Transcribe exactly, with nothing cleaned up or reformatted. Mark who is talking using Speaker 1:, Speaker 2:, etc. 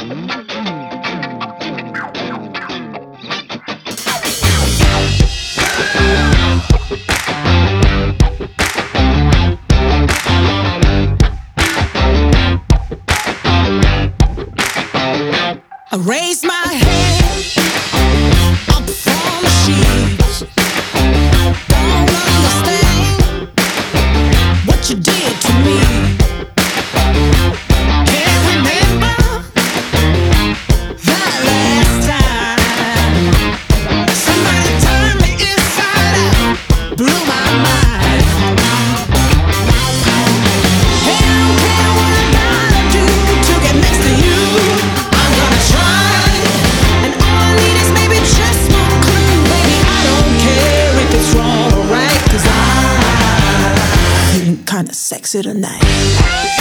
Speaker 1: I raise my head up from the sheets. Don't understand what you did to me. Can't remember that last time somebody turned me inside out, blew my mind. Hey, I don't care what I gotta do to get next to you. I'm gonna try, and all I need is maybe just one clue. Baby, I don't care if it's wrong or right, 'cause I'm feeling kinda sexy tonight.